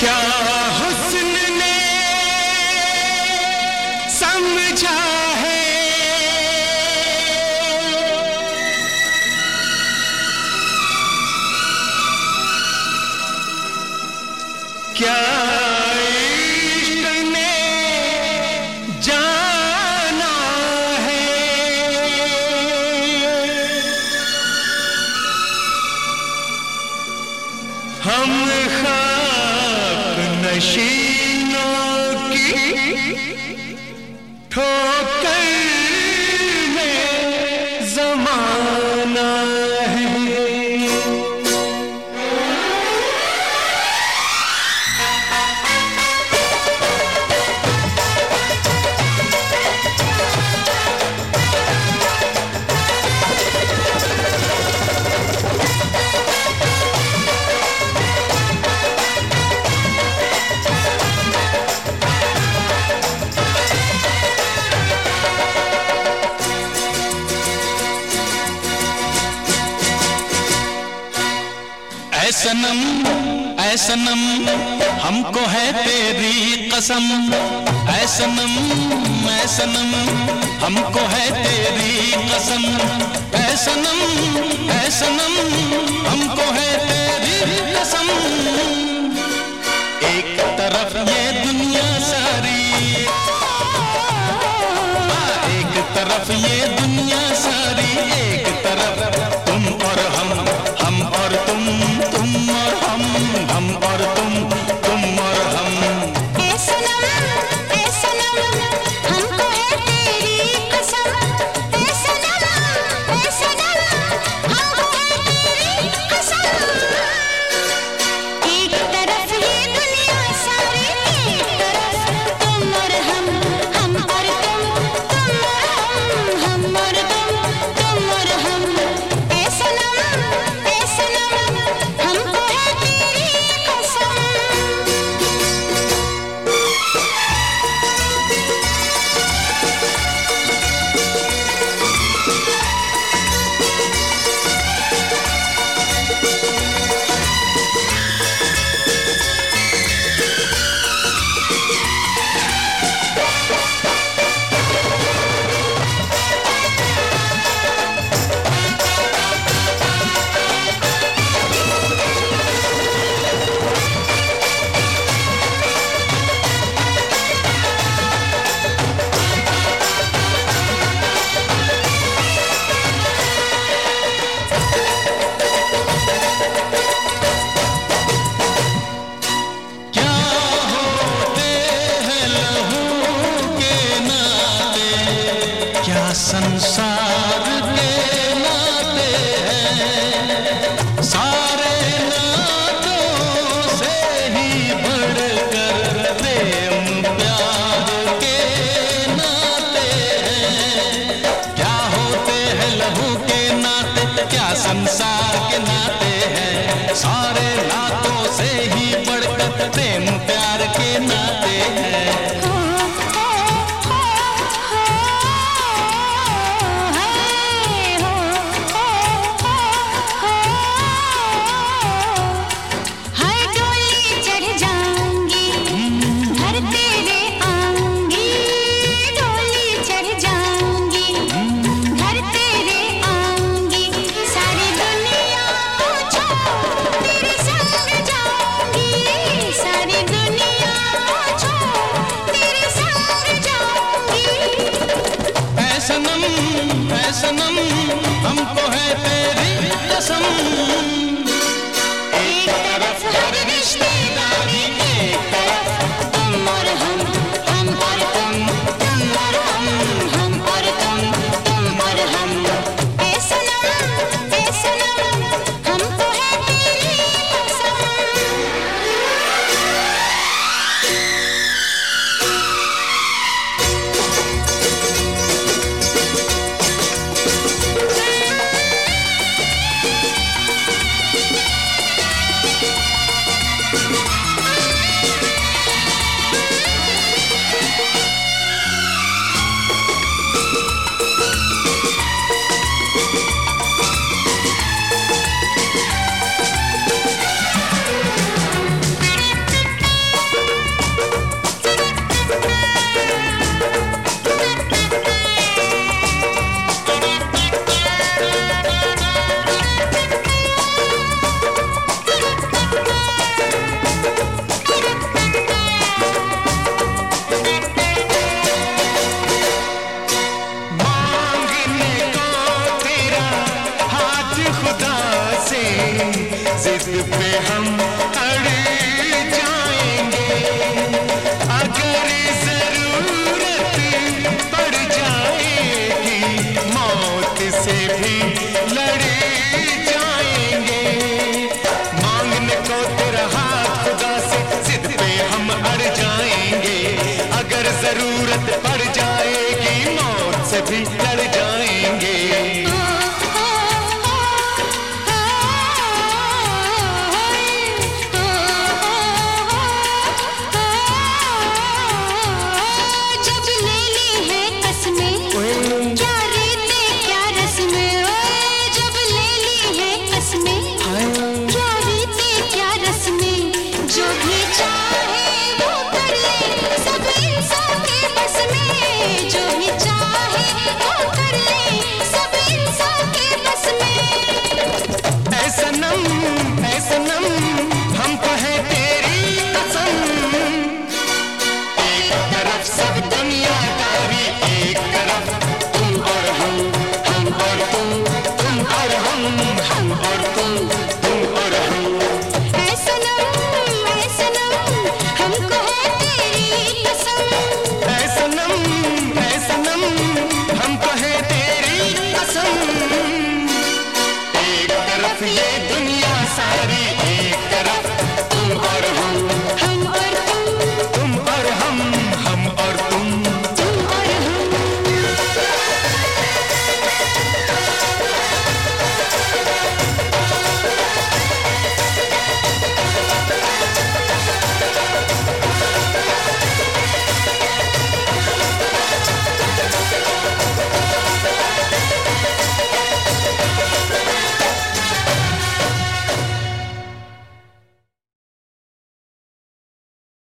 क्या हुस्न ने समझा है, क्या इश्क ने जाना है। हम खाक नशीनों की ठोकर में ज़माना है। ऐ सनम हमको है तेरी कसम, ऐ सनम हमको है तेरी कसम, ऐ सनम हमको है तेरी कसम। एक तरफ ये दुनिया सारी, एक तरफ ये दुनिया सारी, एक तरफ तुम और हम और तुम और हम और तुम और हम। ऐ सनम हमको है तेरी कसम, ऐ सनम हमको है तेरी कसम। एक तरफ ये दुनिया सारी, एक तरफ तुम और हम और तुम और हम और तुम और हम। ऐ सनम हमको है तेरी कसम। संसार के नाते हैं, सारे नातों से ही बढ़कर प्रेम प्यार के नाते हैं। क्या होते हैं लहू के नाते, क्या संसार के नाते हैं, सारे नातों से ही बढ़कर प्रेम प्यार के नाते हैं। सनम हमको है तेरी कसम। एक तरफ हर रिश्तेदारी, एक तरफ तुम और हम और तुम और हम और तुम और हम। ऐ सनम हमको है तेरी कसम। जिद पे हम